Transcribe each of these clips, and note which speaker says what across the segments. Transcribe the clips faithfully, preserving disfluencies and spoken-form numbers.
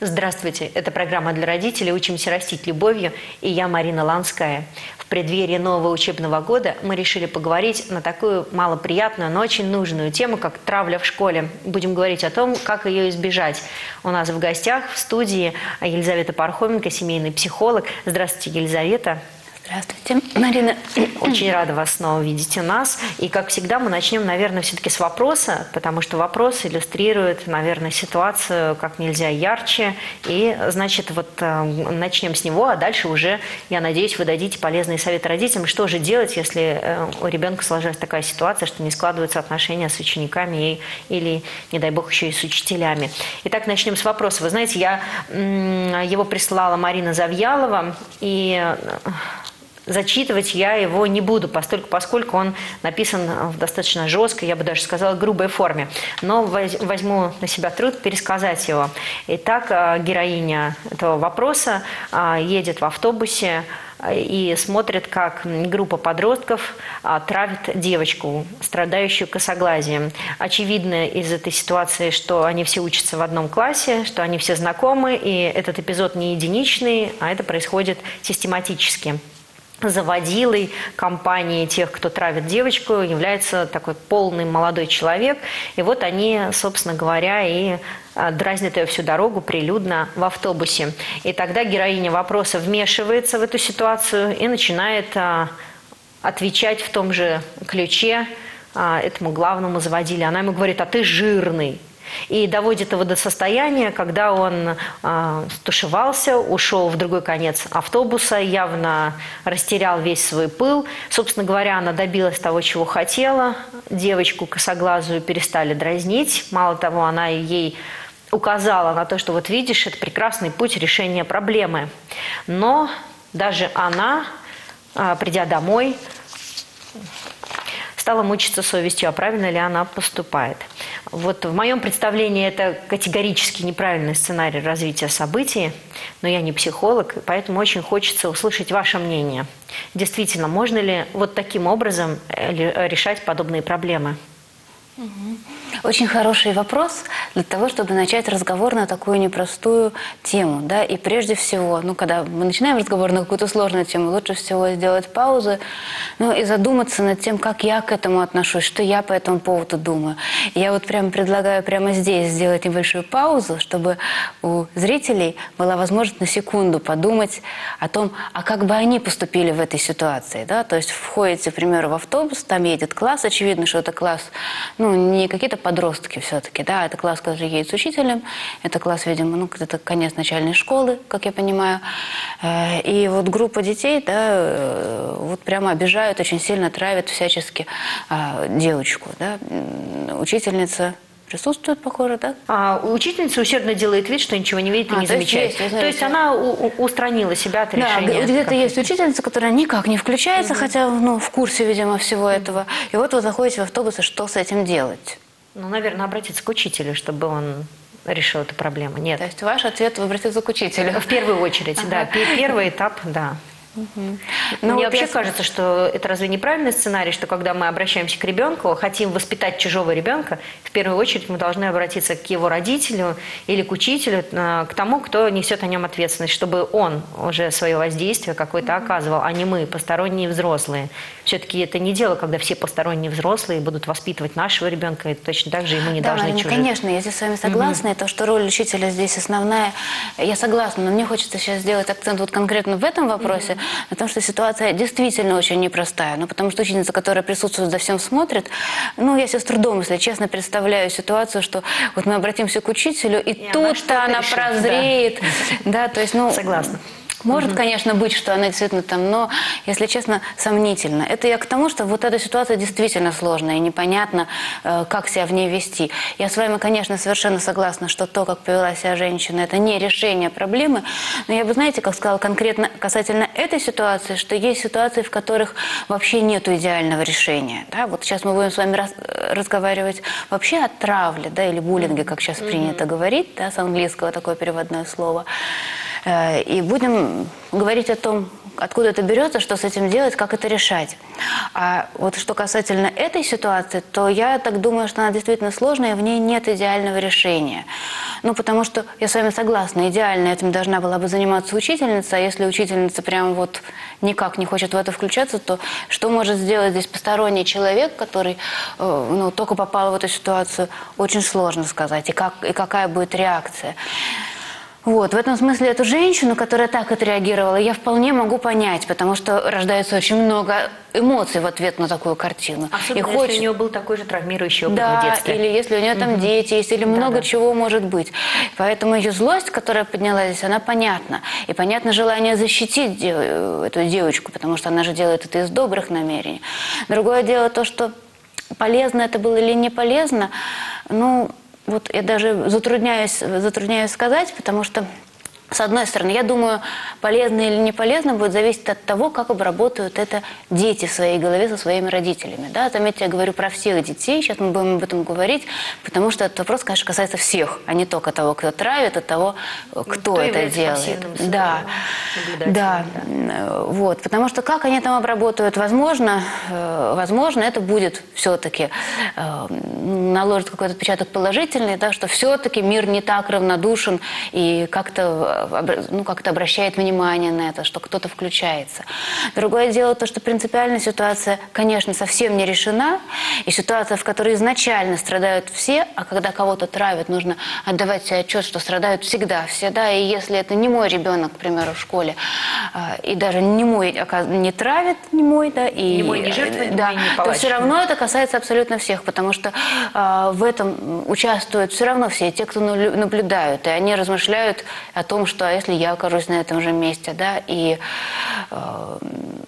Speaker 1: Здравствуйте, это программа для родителей «Учимся растить любовью» и я, Марина Ланская. В преддверии нового учебного года мы решили поговорить на такую малоприятную, но очень нужную тему, как травля в школе. Будем говорить о том, как ее избежать. У нас в гостях в студии Елизавета Пархоменко, семейный психолог. Здравствуйте, Елизавета.
Speaker 2: Здравствуйте, Марина.
Speaker 1: Очень рада вас снова видеть у нас. И, как всегда, мы начнем, наверное, все-таки с вопроса, потому что вопрос иллюстрирует, наверное, ситуацию как нельзя ярче. И, значит, вот э, начнем с него, а дальше уже, я надеюсь, вы дадите полезные советы родителям, что же делать, если э, у ребенка сложилась такая ситуация, что не складываются отношения с учениками и, или, не дай бог, еще и с учителями. Итак, начнем с вопроса. Вы знаете, я э, его прислала Марина Завьялова, и... Э, Зачитывать я его не буду, поскольку, поскольку он написан в достаточно жесткой, я бы даже сказала, грубой форме. Но возьму на себя труд пересказать его. Итак, героиня этого вопроса едет в автобусе и смотрит, как группа подростков травит девочку, страдающую косоглазием. Очевидно из этой ситуации, что они все учатся в одном классе, что они все знакомы, и этот эпизод не единичный, а это происходит систематически. Заводилой компании тех, кто травит девочку, является такой полный молодой человек. И вот они, собственно говоря, и дразнят ее всю дорогу прилюдно в автобусе. И тогда героиня вопроса вмешивается в эту ситуацию и начинает отвечать в том же ключе этому главному заводиле. Она ему говорит: «А ты жирный». И доводит его до состояния, когда он э, стушевался, ушел в другой конец автобуса, явно растерял весь свой пыл. Собственно говоря, она добилась того, чего хотела. Девочку косоглазую перестали дразнить. Мало того, она ей указала на то, что вот видишь, это прекрасный путь решения проблемы. Но даже она, э, придя домой, стала мучиться совестью, а правильно ли она поступает. Вот в моем представлении это категорически неправильный сценарий развития событий, но я не психолог, поэтому очень хочется услышать ваше мнение. Действительно, можно ли вот таким образом решать подобные проблемы?
Speaker 2: Очень хороший вопрос для того, чтобы начать разговор на такую непростую тему. Да? И прежде всего, ну, когда мы начинаем разговор на какую-то сложную тему, лучше всего сделать паузу, ну, и задуматься над тем, как я к этому отношусь, что я по этому поводу думаю. И я вот прямо предлагаю прямо здесь сделать небольшую паузу, чтобы у зрителей была возможность на секунду подумать о том, а как бы они поступили в этой ситуации. Да? То есть входите, к примеру, в автобус, там едет класс, очевидно, что это класс, ну, не какие-то подростки все-таки, да, это класс, который едет с учителем, это класс, видимо, ну, это конец начальной школы, как я понимаю, и вот группа детей, да, вот прямо обижают, очень сильно травят всячески девочку, да, учительница присутствует, похоже, да?
Speaker 1: А учительница усердно делает вид, что ничего не видит и
Speaker 2: а,
Speaker 1: не
Speaker 2: то
Speaker 1: замечает.
Speaker 2: Есть, есть,
Speaker 1: то есть она у, у, устранила себя от
Speaker 2: да,
Speaker 1: решения.
Speaker 2: Где-то есть учительница, которая никак не включается, угу. хотя ну, в курсе, видимо, всего этого. И вот вы заходите в автобус, и что с этим делать?
Speaker 1: Ну, наверное, обратиться к учителю, чтобы он решил эту проблему. Нет.
Speaker 2: То есть ваш ответ – обратиться к учителю?
Speaker 1: В первую очередь, ага. да. Первый этап, да.
Speaker 2: Угу.
Speaker 1: Мне
Speaker 2: вот
Speaker 1: вообще
Speaker 2: я...
Speaker 1: кажется, что это разве неправильный сценарий, что когда мы обращаемся к ребенку, хотим воспитать чужого ребенка, в первую очередь мы должны обратиться к его родителю или к учителю, к тому, кто несет о нем ответственность, чтобы он уже свое воздействие какое-то mm-hmm. оказывал, а не мы, посторонние взрослые. Все-таки это не дело, когда все посторонние взрослые будут воспитывать нашего ребенка, и точно так же ему не
Speaker 2: да,
Speaker 1: должны
Speaker 2: Марина,
Speaker 1: чужих.
Speaker 2: конечно, я здесь с вами согласна, mm-hmm. и то, что роль учителя здесь основная, я согласна, но мне хочется сейчас сделать акцент вот конкретно в этом вопросе, mm-hmm. Потому что ситуация действительно очень непростая. Ну, потому что ученица, которая присутствует, за всем смотрит. Ну, я себе с трудом, если честно, представляю ситуацию, что вот мы обратимся к учителю, и, и тут-то она, она прозреет. Да. Да, то есть, ну...
Speaker 1: Согласна.
Speaker 2: Может,
Speaker 1: угу.
Speaker 2: конечно, быть, что она действительно там, но, если честно, сомнительно. Это я к тому, что вот эта ситуация действительно сложная и непонятно, э, как себя в ней вести. Я с вами, конечно, совершенно согласна, что то, как повела себя женщина, это не решение проблемы. Но я бы, знаете, как сказала конкретно касательно этой ситуации, что есть ситуации, в которых вообще нет идеального решения. Да? Вот сейчас мы будем с вами раз, разговаривать вообще о травле, да, или буллинге, как сейчас mm-hmm. принято говорить, да, с английского такое переводное слово. И будем говорить о том, откуда это берется, что с этим делать, как это решать. А вот что касательно этой ситуации, то я так думаю, что она действительно сложная, и в ней нет идеального решения. Ну, потому что, я с вами согласна, идеально этим должна была бы заниматься учительница, а если учительница прям вот никак не хочет в это включаться, то что может сделать здесь посторонний человек, который э, ну, только попал в эту ситуацию, очень сложно сказать, и, как, и какая будет реакция. Вот, в этом смысле эту женщину, которая так отреагировала, я вполне могу понять, потому что рождается очень много эмоций в ответ на такую картину.
Speaker 1: Особенно,
Speaker 2: и
Speaker 1: если
Speaker 2: хочет...
Speaker 1: у нее был такой же травмирующий опыт
Speaker 2: да,
Speaker 1: в детстве.
Speaker 2: или если у нее там угу. дети есть, или много да, да. чего может быть. Поэтому ее злость, которая поднялась здесь, она понятна. И понятно желание защитить дев... эту девочку, потому что она же делает это из добрых намерений. Другое дело то, что полезно это было или не полезно, ну... Вот я даже затрудняюсь, затрудняюсь сказать, потому что, с одной стороны, я думаю, полезно или не полезно будет зависеть от того, как обработают это дети в своей голове со своими родителями. Да? Заметьте, я говорю про всех детей, сейчас мы будем об этом говорить, потому что этот вопрос, конечно, касается всех, а не только того, кто травит, а того, кто, кто это делает. Да. Да. да, вот, потому что как они там обработают, возможно, возможно, это будет все-таки наложит какой-то отпечаток положительный, да, что все-таки мир не так равнодушен и как-то ну, как-то обращает внимание на это, что кто-то включается. Другое дело то, что принципиальная ситуация, конечно, совсем не решена, и ситуация, в которой изначально страдают все, а когда кого-то травят, нужно отдавать себе отчет, что страдают всегда все, да, и если это не мой ребенок, к примеру, в школе, и даже не мой не травит, не мой, да, и
Speaker 1: не мой, не жертва, не
Speaker 2: да,
Speaker 1: мой, не
Speaker 2: то все равно это касается абсолютно всех, потому что э, в этом участвуют все равно все те, кто наблюдают, и они размышляют о том, что а если я окажусь на этом же месте, да, и э,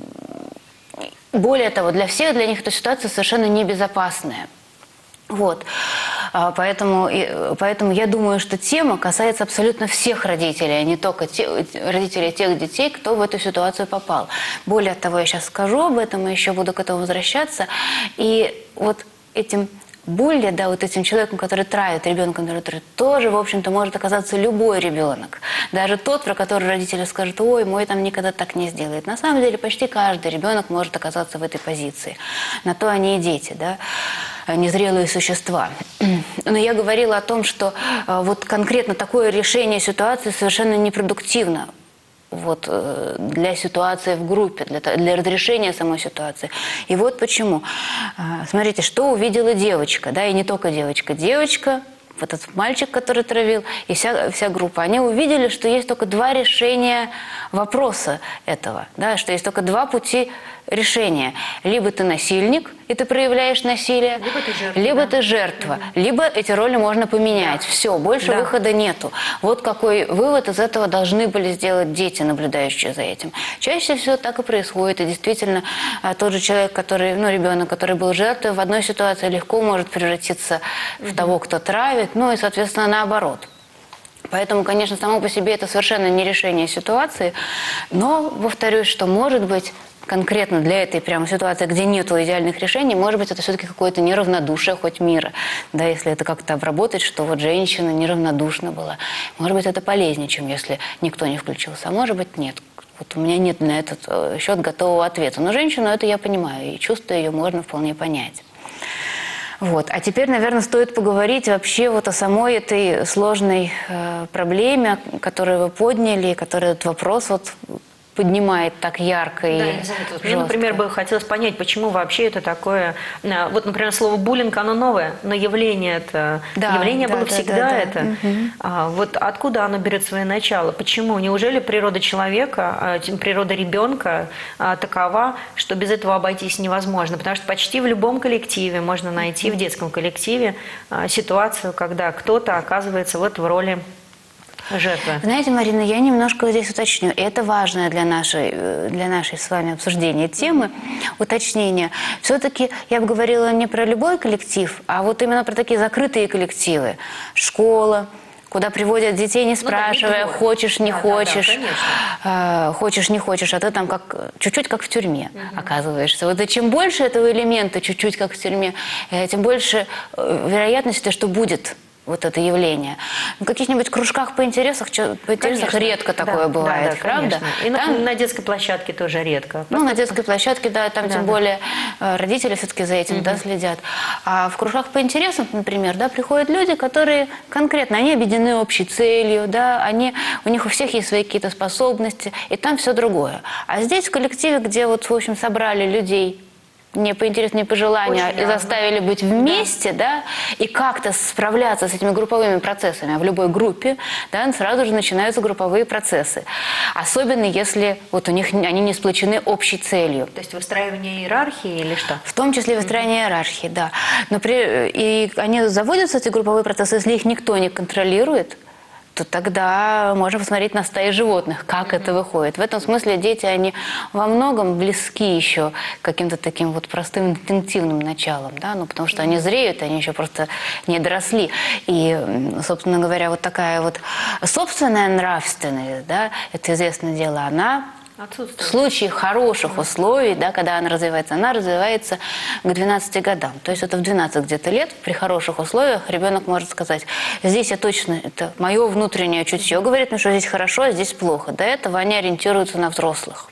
Speaker 2: более того, для всех, для них эта ситуация совершенно небезопасная. Вот. Поэтому, поэтому я думаю, что тема касается абсолютно всех родителей, а не только те, родителей тех детей, кто в эту ситуацию попал. Более того, я сейчас скажу об этом и еще буду к этому возвращаться. И вот этим булли, да, вот этим человеком, который травит, ребенком, который травит, тоже, в общем-то, может оказаться любой ребенок. Даже тот, про который родители скажут, ой, мой там никогда так не сделает. На самом деле, почти каждый ребенок может оказаться в этой позиции. На то они и дети, да, незрелые существа. Но я говорила о том, что вот конкретно такое решение ситуации совершенно непродуктивно. Вот, для ситуации в группе, для, для разрешения самой ситуации. И вот почему. Смотрите, что увидела девочка, да, и не только девочка. Девочка, вот этот мальчик, который травил, и вся, вся группа, они увидели, что есть только два решения вопроса этого, да, что есть только два пути решения. Либо ты насильник, и ты проявляешь насилие,
Speaker 1: либо ты жертва,
Speaker 2: либо,
Speaker 1: да?
Speaker 2: ты жертва, угу. либо эти роли можно поменять. Да. Все, больше да. выхода нету. Вот какой вывод из этого должны были сделать дети, наблюдающие за этим. Чаще всего так и происходит. И действительно, тот же человек, который, ну, ребенок, который был жертвой, в одной ситуации легко может превратиться угу. в того, кто травит, ну и, соответственно, наоборот. Поэтому, конечно, само по себе это совершенно не решение ситуации, но, повторюсь, что, может быть, конкретно для этой прямо ситуации, где нет идеальных решений, может быть, это все-таки какое-то неравнодушие хоть мира. Да, если это как-то обработать, что вот женщина неравнодушна была. Может быть, это полезнее, чем если никто не включился. А может быть, нет. Вот у меня нет на этот счет готового ответа. Но женщину это я понимаю, и чувство ее можно вполне понять. Вот. А теперь, наверное, стоит поговорить вообще вот о самой этой сложной э, проблеме, которую вы подняли, которую этот вопрос вот поднимает так ярко и
Speaker 1: да, вот мне, например, бы хотелось понять, почему вообще это такое... Вот, например, слово буллинг, оно новое, но явление это...
Speaker 2: Да,
Speaker 1: явление
Speaker 2: да,
Speaker 1: было
Speaker 2: да,
Speaker 1: всегда
Speaker 2: да, да.
Speaker 1: это.
Speaker 2: Угу.
Speaker 1: А, вот откуда оно берет свое начало? Почему? Неужели природа человека, природа ребенка такова, что без этого обойтись невозможно? Потому что почти в любом коллективе можно найти, в детском коллективе, ситуацию, когда кто-то оказывается вот в роли жертвы.
Speaker 2: Знаете, Марина, я немножко здесь уточню. И это важное для нашей, для нашей с вами обсуждения темы, уточнение. Все-таки я бы говорила не про любой коллектив, а вот именно про такие закрытые коллективы. Школа, куда приводят детей, не спрашивая, ну, да, хочешь, не да, хочешь, да, да, э, хочешь, не хочешь, а ты там как чуть-чуть как в тюрьме угу. оказываешься. Вот и чем больше этого элемента, чуть-чуть как в тюрьме, э, тем больше э, вероятности, что будет вот это явление. В каких-нибудь кружках по интересах, по интересах
Speaker 1: Конечно.
Speaker 2: редко такое
Speaker 1: Да,
Speaker 2: бывает,
Speaker 1: да, да,
Speaker 2: правда?
Speaker 1: конечно. И на,
Speaker 2: Там,
Speaker 1: на детской площадке тоже редко.
Speaker 2: ну, на детской площадке, да, там
Speaker 1: Да,
Speaker 2: тем
Speaker 1: да.
Speaker 2: более э, родители все-таки за этим, да, следят. А в кружках по интересам, например, да, приходят люди, которые конкретно, они объединены общей целью, да, они, у них у всех есть свои какие-то способности, и там все другое. А здесь в коллективе, где вот, в общем, собрали людей не по интересу, не по желанию,
Speaker 1: Очень
Speaker 2: и
Speaker 1: разно.
Speaker 2: заставили быть вместе, да. Да, и как-то справляться с этими групповыми процессами. А в любой группе, да, сразу же начинаются групповые процессы. Особенно если вот у них они не сплочены общей целью.
Speaker 1: То есть выстраивание иерархии или что?
Speaker 2: В том числе выстраивание иерархии, да. Но при, и они заводятся, эти групповые процессы, если их никто не контролирует, то тогда можно посмотреть на стаи животных, как mm-hmm. это выходит. В этом смысле дети, они во многом близки еще к каким-то таким вот простым инстинктивным началам, да, ну, потому что mm-hmm. они зреют, они еще просто не доросли. И, собственно говоря, вот такая вот собственная нравственность, да, это известное дело, она в случае хороших условий, да, когда она развивается, она развивается к двенадцати годам. То есть это в двенадцать где-то лет, при хороших условиях ребенок может сказать, здесь я точно, это мое внутреннее чутье говорит, ну, что здесь хорошо, а здесь плохо. До этого они ориентируются на взрослых.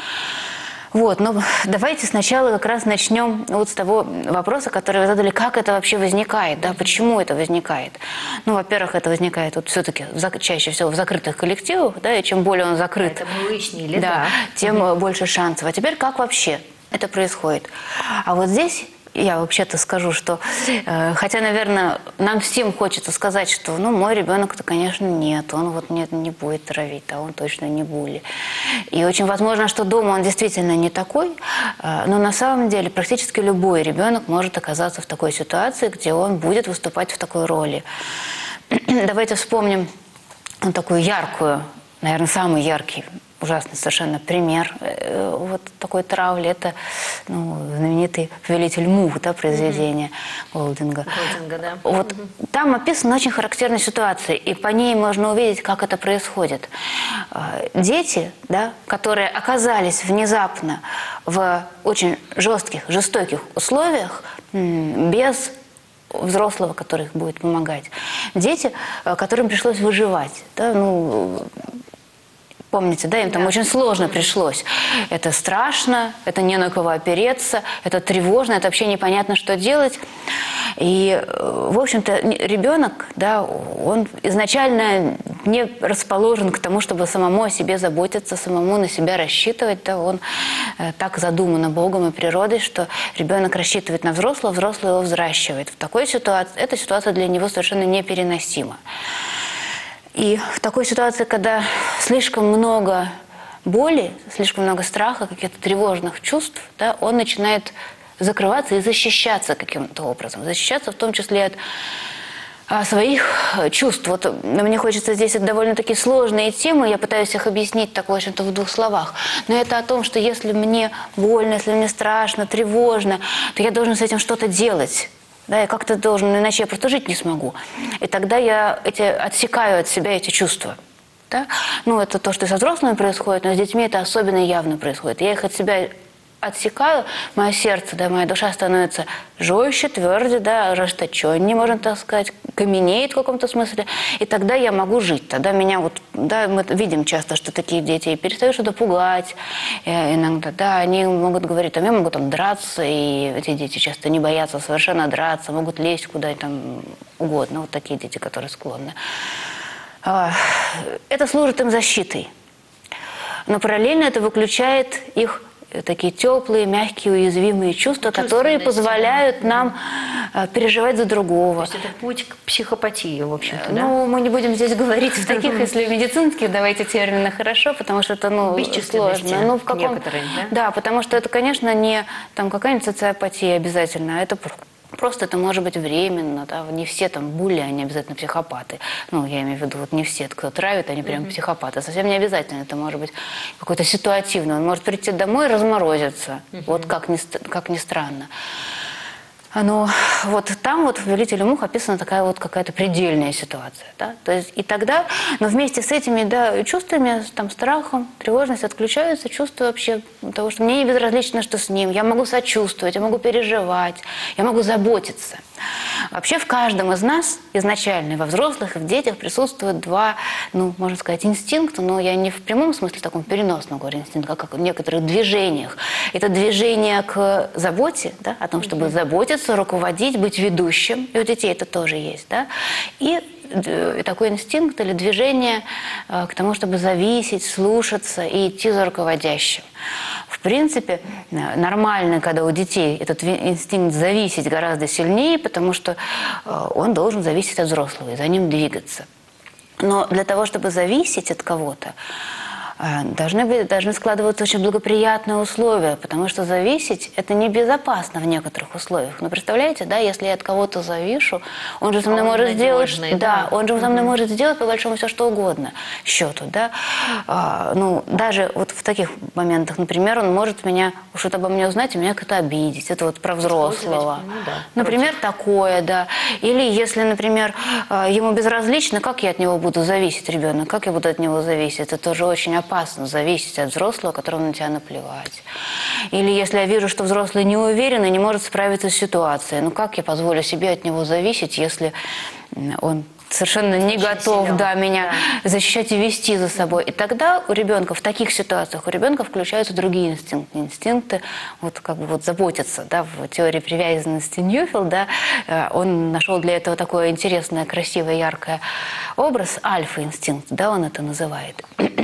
Speaker 2: Вот, но давайте сначала как раз начнем вот с того вопроса, который вы задали, как это вообще возникает, да, почему это возникает. Ну, во-первых, это возникает вот все-таки чаще всего в закрытых коллективах, да, и чем более он закрыт,
Speaker 1: это мы выяснили,
Speaker 2: да,
Speaker 1: да.
Speaker 2: тем угу. больше шансов. А теперь как вообще это происходит? А вот здесь я вообще-то скажу, что, э, хотя, наверное, нам всем хочется сказать, что, ну, мой ребенок-то, конечно, нет, он вот не, не будет травить, а он точно не були. И очень возможно, что дома он действительно не такой, э, но на самом деле практически любой ребенок может оказаться в такой ситуации, где он будет выступать в такой роли. Давайте вспомним такую яркую, наверное, самый яркий, ужасный совершенно пример э, вот такой травли. Это, ну, знаменитый «Повелитель мух», да, произведение mm-hmm. Голдинга.
Speaker 1: Голдинга, да.
Speaker 2: Вот mm-hmm. там описана очень характерная ситуация, и по ней можно увидеть, как это происходит. Дети, да, которые оказались внезапно в очень жестких, жестоких условиях, без взрослого, который их будет помогать. Дети, которым пришлось выживать, да, ну, помните, да, им там да. очень сложно пришлось. Это страшно, это не на кого опереться, это тревожно, это вообще непонятно, что делать. И, в общем-то, ребенок, да, он изначально не расположен к тому, чтобы самому о себе заботиться, самому на себя рассчитывать. Да, он э, так задуман Богом и природой, что ребенок рассчитывает на взрослого, взрослый его взращивает. В такой ситуации, эта ситуация для него совершенно непереносима. И в такой ситуации, когда слишком много боли, слишком много страха, каких-то тревожных чувств, да, он начинает закрываться и защищаться каким-то образом. Защищаться в том числе от а, своих чувств. Вот мне хочется здесь, это довольно-таки сложные темы, я пытаюсь их объяснить так, в общем-то, в двух словах. Но это о том, что если мне больно, если мне страшно, тревожно, то я должен с этим что-то делать. Да, я как-то должен, иначе я просто жить не смогу. И тогда я эти, отсекаю от себя эти чувства. Да? Ну, это то, что со взрослыми происходит, но с детьми это особенно явно происходит. Я их от себя отсекаю, мое сердце, да, моя душа становится жестче, тверже, да, ожесточеннее, можно так сказать, каменеет в каком-то смысле, и тогда я могу жить. Тогда меня вот, да, мы видим часто, что такие дети перестают что-то пугать, иногда, да, они могут говорить, там, я могу там драться, и эти дети часто не боятся совершенно драться, могут лезть куда там угодно, вот такие дети, которые склонны. Это служит им защитой, но параллельно это выключает их такие теплые, мягкие, уязвимые чувства, чувства которые позволяют нам э, переживать за другого.
Speaker 1: То есть это путь к психопатии, в общем-то, да?
Speaker 2: Ну, мы не будем здесь говорить в таких, если медицинских, давайте термины хорошо, потому что это, ну, сложно. Ну, в каком...
Speaker 1: некоторые, да?
Speaker 2: Да, потому что это, конечно, не там какая-нибудь социопатия обязательно, а это просто это может быть временно, да, не все там були, они обязательно психопаты. Ну, я имею в виду, вот не все, кто травит, они прям mm-hmm. психопаты. Совсем не обязательно, это может быть какой-то ситуативный. Он может прийти домой и разморозиться, mm-hmm. вот как ни, как ни странно. Но вот там вот в «Повелителе мух» описана такая вот какая-то предельная ситуация. Да? То есть, и тогда, но вместе с этими, да, чувствами, там, страхом, тревожностью отключаются чувства вообще того, что мне не безразлично, что с ним. Я могу сочувствовать, я могу переживать, я могу заботиться. Вообще в каждом из нас изначально, и во взрослых, и в детях присутствуют два, ну, можно сказать, инстинкта, но я не в прямом смысле, в таком переносном говорю инстинкт, а как в некоторых движениях. Это движение к заботе, да, о том, чтобы заботиться, руководить, быть ведущим, и у детей это тоже есть, да, и и такой инстинкт или движение к тому, чтобы зависеть, слушаться и идти за руководящим. В принципе, нормально, когда у детей этот инстинкт зависеть гораздо сильнее, потому что он должен зависеть от взрослого и за ним двигаться. Но для того, чтобы зависеть от кого-то, Должны, быть, должны складываться очень благоприятные условия, потому что зависеть – это небезопасно в некоторых условиях. Но представляете, да, если я от кого-то завишу, он же со мной
Speaker 1: он
Speaker 2: может сделать,
Speaker 1: да,
Speaker 2: да, он же со мной угу. может сделать по большому все что угодно счету, да. А, ну, даже вот в таких моментах, например, он может меня, что-то обо мне узнать и меня как-то обидеть. Это вот про взрослого. Ну, да, например, против. Такое, да. Или если, например, ему безразлично, как я от него буду зависеть, ребенок, как я буду от него зависеть, это тоже очень опасно. Опасно зависеть от взрослого, которому на тебя наплевать. Или если я вижу, что взрослый не уверен и не может справиться с ситуацией, ну как я позволю себе от него зависеть, если он совершенно не готов да, меня да. защищать и вести за собой. И тогда у ребенка в таких ситуациях у ребенка включаются другие инстинкты. Инстинкты вот как бы вот заботиться. Да, в теории привязанности Ньюфилл, да, он нашел для этого такое интересное, красивое, яркое образ. Альфа-инстинкт, да, он это называет.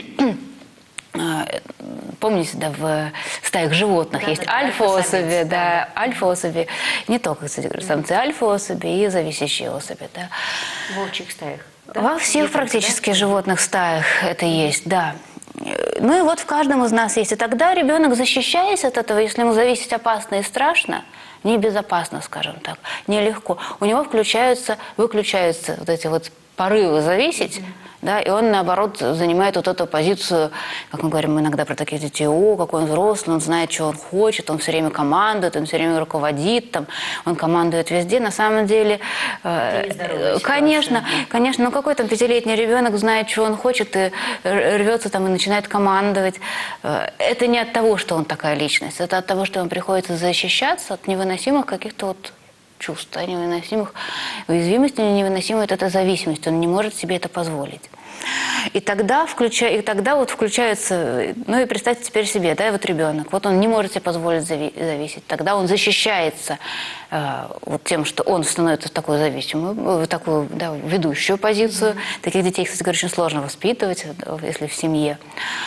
Speaker 2: Помните, да, в стаях животных да, есть да, альфа-особи, да, да, альфа-особи, не только, кстати, самцы альфа-особи и зависящие особи, да.
Speaker 1: В волчьих стаях? Да?
Speaker 2: Во всех практически да? животных стаях это есть, да. Ну и вот в каждом из нас есть. И тогда ребенок, защищаясь от этого, если ему зависеть опасно и страшно, небезопасно, скажем так, нелегко, у него включаются, выключаются вот эти вот порывы зависеть, да, и он, наоборот, занимает вот эту позицию, как мы говорим иногда про таких детей, о, какой он взрослый, он знает, что он хочет, он все время командует, он все время руководит, там, он командует везде. На самом деле, э, конечно, конечно, ну какой там пятилетний ребенок знает, что он хочет, и рвется там и начинает командовать. Это не от того, что он такая личность, это от того, что ему приходится защищаться от невыносимых каких-то вот чувств, невыносимых уязвимостей, невыносимой вот этой зависимости. Он не может себе это позволить. И тогда, включа... и тогда вот включается, ну и представьте теперь себе, да, вот ребенок, вот он не может себе позволить зави... зависеть, тогда он защищается э, вот тем, что он становится в такую зависимую, в такую, да, ведущую позицию. Mm-hmm. Таких детей, кстати говоря, очень сложно воспитывать, если в семье.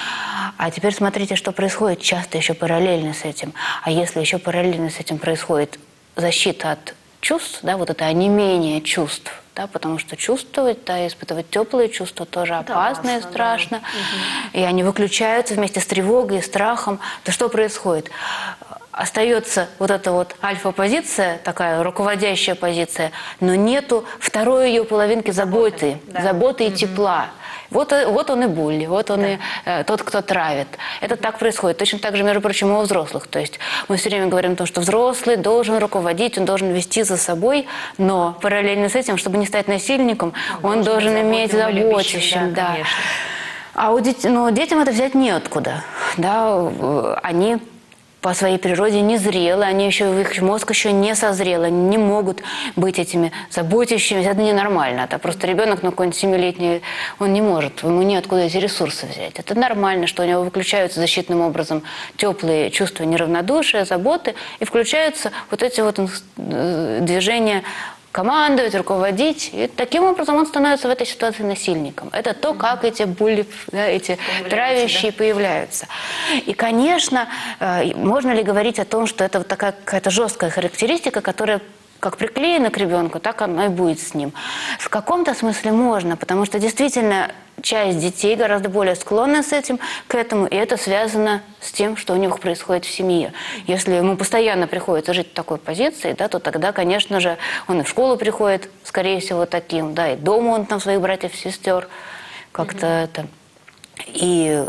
Speaker 2: А теперь смотрите, что происходит часто еще параллельно с этим. А если еще параллельно с этим происходит защита от чувств, да, вот это онемение чувств, да, потому что чувствовать, да, испытывать теплые чувства тоже опасно и страшно. Да. И они выключаются вместе с тревогой и страхом. То что происходит? Остается вот эта вот альфа-позиция, такая руководящая позиция, но нету второй ее половинки заботы, да. заботы и угу. тепла. Вот, вот он и булли, вот он да. и э, тот, кто травит. Это так происходит. Точно так же, между прочим, и у взрослых. То есть мы все время говорим о том, что взрослый должен руководить, он должен вести за собой, но параллельно с этим, чтобы не стать насильником, он, он должен иметь заботящим. Да, да. А у детей, ну, детям это взять неоткуда. Да? Они по своей природе незрелы, они еще, их мозг еще не созрел, они не могут быть этими заботящимися, это ненормально. Это просто ребенок, ну, какой-нибудь семилетний, он не может, ему неоткуда эти ресурсы взять. Это нормально, что у него выключаются защитным образом теплые чувства неравнодушия, заботы, и включаются вот эти вот движения командовать, руководить. И таким образом он становится в этой ситуации насильником. Это то, как эти булли, да, эти появляются, травящие да? появляются. И, конечно, можно ли говорить о том, что это вот такая какая-то жесткая характеристика, которая как приклеена к ребенку, так оно и будет с ним. В каком-то смысле можно, потому что действительно часть детей гораздо более склонна с этим, к этому, и это связано с тем, что у них происходит в семье. Если ему постоянно приходится жить в такой позиции, да, то тогда, конечно же, он и в школу приходит, скорее всего, таким, да, и дома он там своих братьев, сестер как-то mm-hmm. это... И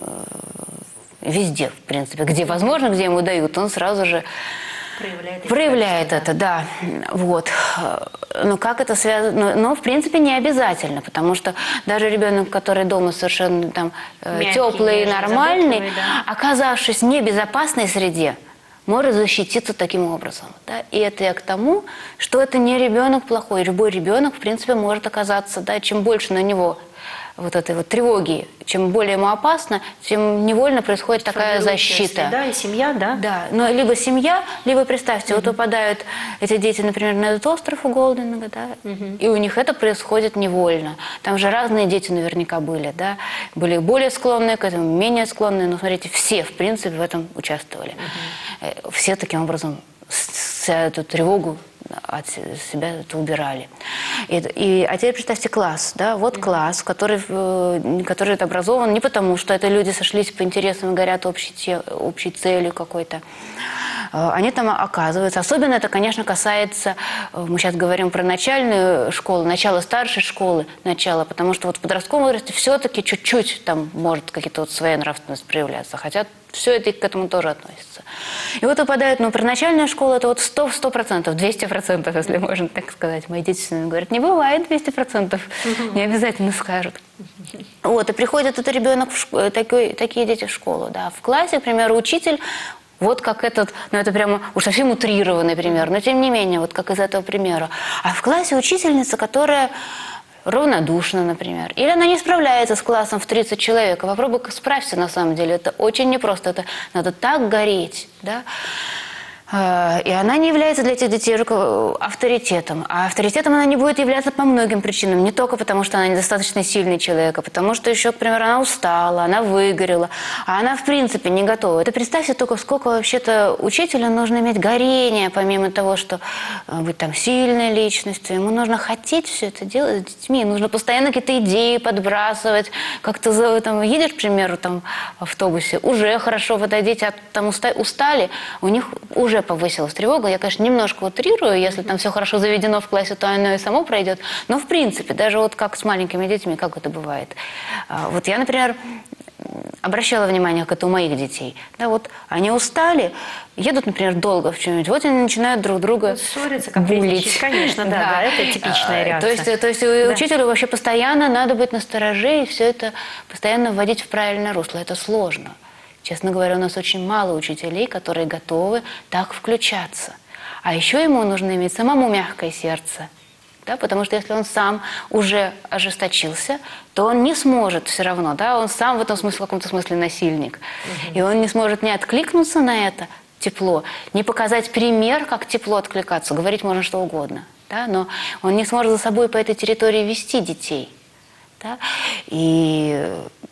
Speaker 2: везде, в принципе, где возможно, где ему дают, он сразу же Проявляет, Проявляет это, да. да. Вот. Но как это связано? Но, но, в принципе, не обязательно, потому что даже ребенок, который дома совершенно там мягкий, теплый и нормальный, да. оказавшись в небезопасной среде, может защититься таким образом. Да? И это я к тому, что это не ребенок плохой. Любой ребенок, в принципе, может оказаться, да, чем больше на него вот этой вот тревоги, чем более ему опасно, тем невольно происходит такая защита.
Speaker 1: Да, и семья, да?
Speaker 2: Да, но либо семья, либо, представьте, mm-hmm. вот попадают эти дети, например, на этот остров у Голдинга, да, mm-hmm. и у них это происходит невольно. Там же разные дети наверняка были, да, были более склонные к этому, менее склонные, но, смотрите, все, в принципе, в этом участвовали. Mm-hmm. Все таким образом вся эту тревогу от себя это убирали. И, и, а теперь представьте класс, да, вот mm-hmm. класс, который, который образован не потому, что это люди сошлись по интересам и горят общей, те, общей целью какой-то. Они там оказываются. Особенно это, конечно, касается, мы сейчас говорим про начальную школу, начало старшей школы, начало, потому что вот в подростковом возрасте все-таки чуть-чуть там может какие-то вот своя нравственность проявляться, хотя все это к этому тоже относится. И вот выпадает, ну, проначальная школа, это вот сто, сто процентов, двести процентов, если можно так сказать. Мои дети всегда говорят, не бывает двести процентов, не обязательно скажут. Вот, и приходит этот ребенок, в школу, такой, такие дети в школу, да. В классе, к примеру, учитель, вот как этот, ну это прямо уж совсем утрированный пример, но тем не менее, вот как из этого примера. А в классе учительница, которая равнодушна, например, или она не справляется с классом в тридцать человек. Попробуй справься, на самом деле, это очень непросто, это надо так гореть, да. И она не является для этих детей авторитетом. А авторитетом она не будет являться по многим причинам. Не только потому, что она недостаточно сильный человек, а потому что еще, к примеру, она устала, она выгорела, а она в принципе не готова. Это представьте только, сколько вообще-то учителю нужно иметь горение, помимо того, что быть там сильной личностью. Ему нужно хотеть все это делать с детьми. Нужно постоянно какие-то идеи подбрасывать. Как-то там, едешь, к примеру, там, в автобусе, уже хорошо, вот дети от, там устали, у них уже повысилась тревога. Я, конечно, немножко утрирую. Если там все хорошо заведено в классе, то оно и само пройдет. Но, в принципе, даже вот как с маленькими детьми, как это бывает. Вот я, например, обращала внимание к этому у моих детей. Да, вот они устали, едут, например, долго в чем-нибудь, вот они начинают друг друга
Speaker 1: ссориться, как
Speaker 2: булить.
Speaker 1: Конечно, да, да, да, это типичная реакция.
Speaker 2: То есть, то есть да. Учителю вообще постоянно надо быть настороже и все это постоянно вводить в правильное русло. Это сложно. Честно говоря, у нас очень мало учителей, которые готовы так включаться. А еще ему нужно иметь самому мягкое сердце. Да? Потому что если он сам уже ожесточился, то он не сможет все равно. Да? Он сам в этом смысле, в каком-то смысле насильник. Угу. И он не сможет не откликнуться на это тепло, не показать пример, как тепло откликаться. Говорить можно что угодно. Да? Но он не сможет за собой по этой территории вести детей. Да? И...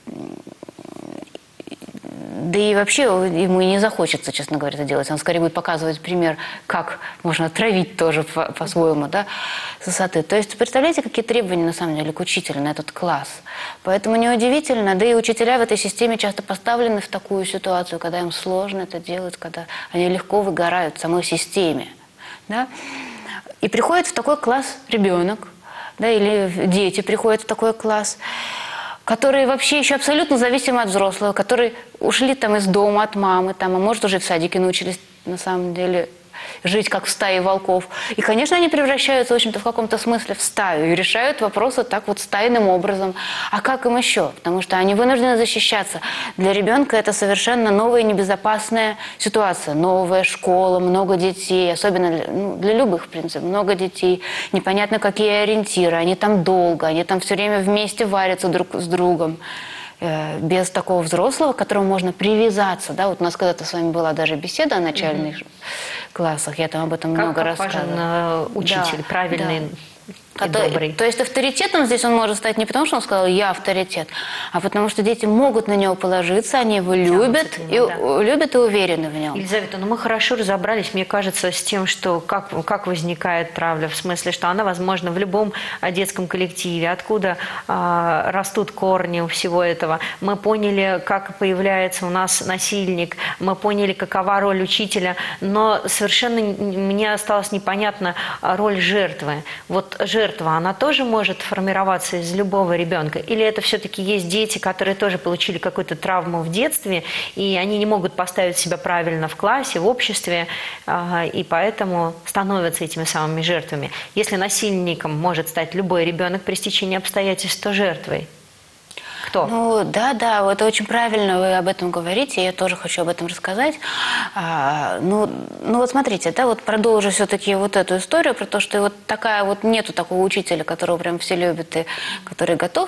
Speaker 2: Да и вообще ему и не захочется, честно говоря, это делать. Он скорее будет показывать пример, как можно травить тоже по-своему, да, с высоты. То есть представляете, какие требования на самом деле к учителю на этот класс. Поэтому неудивительно, да и учителя в этой системе часто поставлены в такую ситуацию, когда им сложно это делать, когда они легко выгорают в самой системе. Да? И приходит в такой класс ребенок, да, или дети приходят в такой класс, которые вообще еще абсолютно зависимы от взрослого, которые ушли там из дома от мамы, там, а может уже в садике научились на самом деле жить как в стае волков. И, конечно, они превращаются, в общем-то, в каком-то смысле в стаю и решают вопросы так вот стайным образом. А как им еще? Потому что они вынуждены защищаться. Для ребенка это совершенно новая и небезопасная ситуация. Новая школа, много детей, особенно для, ну, для любых, в принципе, много детей. Непонятно, какие ориентиры. Они там долго, они там все время вместе варятся друг с другом. Без такого взрослого, к которому можно привязаться. Да? Вот у нас когда-то с вами была даже беседа о начальных mm-hmm. классах, я там об этом
Speaker 1: как,
Speaker 2: много
Speaker 1: как
Speaker 2: рассказывала.
Speaker 1: Важен учитель, да, правильный. Да.
Speaker 2: А то, то есть авторитетом здесь он может стать не потому, что он сказал «я авторитет», а потому что дети могут на него положиться, они его любят, него, и, да. любят и уверены в нем.
Speaker 1: Елизавета, ну мы хорошо разобрались, мне кажется, с тем, что как, как возникает травля, в смысле, что она возможна в любом детском коллективе, откуда а, растут корни у всего этого. Мы поняли, как появляется у нас насильник, мы поняли, какова роль учителя, но совершенно мне осталось непонятна роль жертвы. Вот жертва Жертва, она тоже может формироваться из любого ребенка? Или это все-таки есть дети, которые тоже получили какую-то травму в детстве, и они не могут поставить себя правильно в классе, в обществе, и поэтому становятся этими самыми жертвами? Если насильником может стать любой ребенок при стечении обстоятельств, то жертвой Кто?
Speaker 2: Ну, да, да, это очень правильно, вы об этом говорите, я тоже хочу об этом рассказать. А, ну, ну, вот смотрите, да, вот продолжу все-таки вот эту историю про то, что вот такая вот нету такого учителя, которого прям все любят и который готов.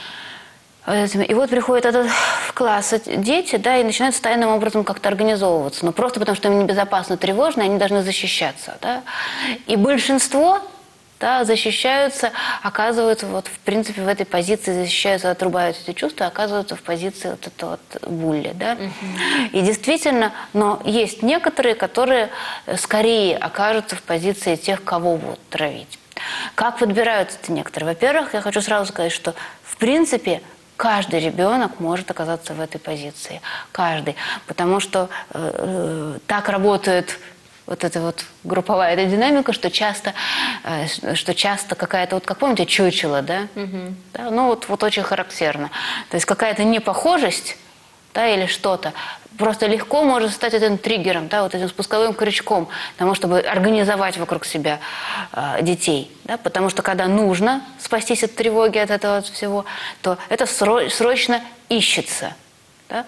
Speaker 2: И вот приходят этот в класс дети, да, и начинают тайным образом как-то организовываться. Но просто потому, что им небезопасно, тревожно, они должны защищаться, да. И большинство, да, защищаются, оказываются вот, в принципе, в этой позиции, защищаются, отрубают эти чувства, оказываются в позиции вот этого вот булли, да. Uh-huh. И действительно, но есть некоторые, которые скорее окажутся в позиции тех, кого будут травить. Как подбираются эти некоторые? Во-первых, я хочу сразу сказать, что, в принципе, каждый ребенок может оказаться в этой позиции. Каждый. Потому что э, так работает вот эта вот групповая эта динамика, что часто, э, что часто какая-то, вот как помните, чучело, да? Угу. Да? Ну вот, вот очень характерно. То есть какая-то непохожесть, да, или что-то, просто легко может стать этим триггером, да, вот этим спусковым крючком, тому, чтобы организовать вокруг себя э, детей. Да, потому что когда нужно спастись от тревоги, от этого от всего, то это сро- срочно ищется. Да?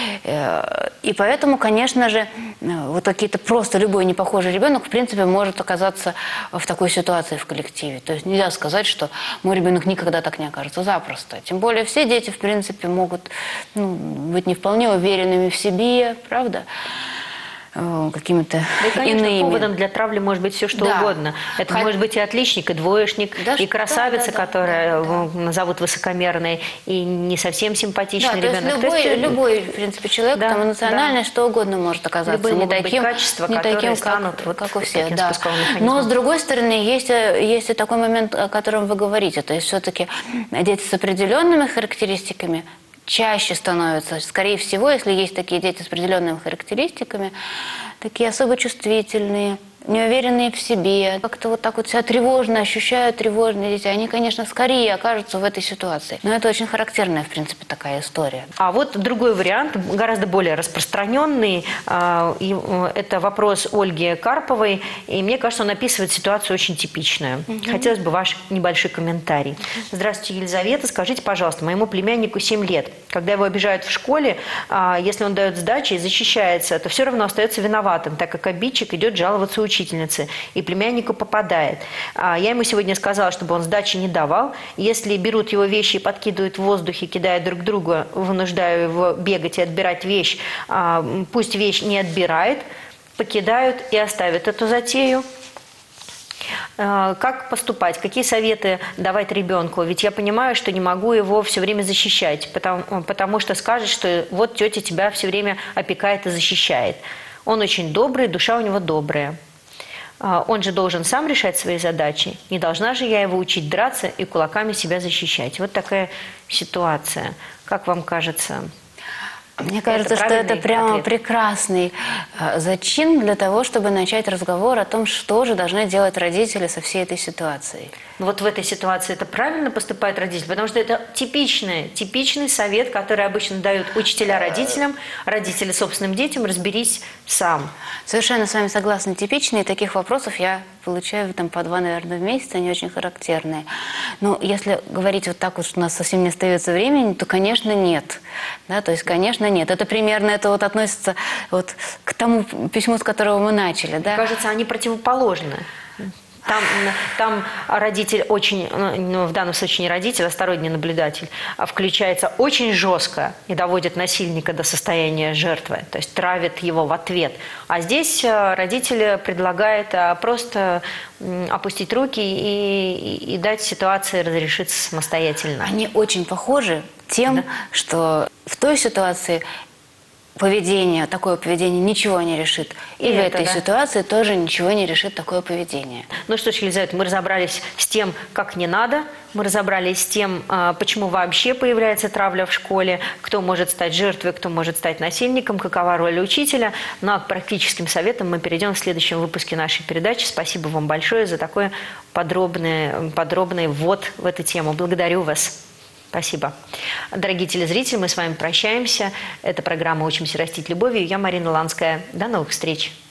Speaker 2: И поэтому, конечно же, вот какие-то просто любой непохожий ребенок, в принципе, может оказаться в такой ситуации в коллективе. То есть нельзя сказать, что мой ребенок никогда так не окажется, запросто. Тем более все дети, в принципе, могут, ну, быть не вполне уверенными в себе, правда? Какими-то
Speaker 1: да, и, конечно,
Speaker 2: иными.
Speaker 1: Поводом для травли может быть все, что да. угодно. Это Хот... может быть и отличник, и двоечник, да, и красавица, да, да, которая да, да. назовут высокомерной, и не совсем симпатичный да, ребенок.
Speaker 2: То есть любой, то есть, любой, в принципе, человек, да, там, эмоциональный, да. что угодно может оказаться.
Speaker 1: Любые
Speaker 2: не таким,
Speaker 1: качества,
Speaker 2: не
Speaker 1: которые
Speaker 2: таким,
Speaker 1: станут
Speaker 2: как,
Speaker 1: вот
Speaker 2: как у всех. Да.
Speaker 1: Да.
Speaker 2: Но, с другой стороны, есть, есть и такой момент, о котором вы говорите. То есть все-таки дети с определенными характеристиками чаще становятся, скорее всего, если есть такие дети с определенными характеристиками, такие особо чувствительные, неуверенные в себе, как-то вот так вот себя тревожно ощущают, тревожные дети, они, конечно, скорее окажутся в этой ситуации. Но это очень характерная, в принципе, такая история.
Speaker 1: А вот другой вариант, гораздо более распространенный, это вопрос Ольги Карповой, и мне кажется, он описывает ситуацию очень типичную. Угу. Хотелось бы ваш небольшой комментарий. Здравствуйте, Елизавета. Скажите, пожалуйста, моему племяннику семь лет. Когда его обижают в школе, если он дает сдачи и защищается, то все равно остается виноватым, так как обидчик идет жаловаться учителю. Учительницы, и племяннику попадает. Я ему сегодня сказала, чтобы он сдачи не давал. Если берут его вещи и подкидывают в воздухе, кидая друг друга, вынуждая его бегать и отбирать вещь, пусть вещь не отбирает, покидают и оставят эту затею. Как поступать? Какие советы давать ребенку? Ведь я понимаю, что не могу его все время защищать, потому, потому что скажет, что вот тетя тебя все время опекает и защищает. Он очень добрый, душа у него добрая. Он же должен сам решать свои задачи. Не должна же я его учить драться и кулаками себя защищать. Вот такая ситуация. Как вам кажется?
Speaker 2: Мне кажется, это что это прямо ответ. Прекрасный зачин для того, чтобы начать разговор о том, что же должны делать родители со всей этой ситуацией.
Speaker 1: Ну вот в этой ситуации это правильно поступают родители, потому что это типичный, типичный совет, который обычно дают учителя родителям, родители собственным детям: разберись сам.
Speaker 2: Совершенно с вами согласна. Типичные, таких вопросов я получаю там по два, наверное, в месяц, они очень характерные. Но если говорить вот так вот, что у нас совсем не остается времени, то, конечно, нет. Да, то есть, конечно, нет. Это примерно это вот относится вот к тому письму, с которого мы начали. Да?
Speaker 1: Кажется, они противоположны. Там, там родитель очень, ну, в данном случае не родитель, а сторонний наблюдатель, включается очень жестко и доводит насильника до состояния жертвы, то есть травит его в ответ. А здесь родитель предлагает просто опустить руки и, и, и дать ситуации разрешиться самостоятельно.
Speaker 2: Они очень похожи тем, да? Что в той ситуации поведение, такое поведение ничего не решит. И, и в это, этой да. ситуации тоже ничего не решит такое поведение.
Speaker 1: Ну что ж, Елизавета, мы разобрались с тем, как не надо, мы разобрались с тем, почему вообще появляется травля в школе, кто может стать жертвой, кто может стать насильником, какова роль учителя. Ну а к практическим советам мы перейдем в следующем выпуске нашей передачи. Спасибо вам большое за такой подробный, подробный ввод в эту тему. Благодарю вас. Спасибо. Дорогие телезрители, мы с вами прощаемся. Это программа «Учимся растить любовью». Я Марина Ланская. До новых встреч.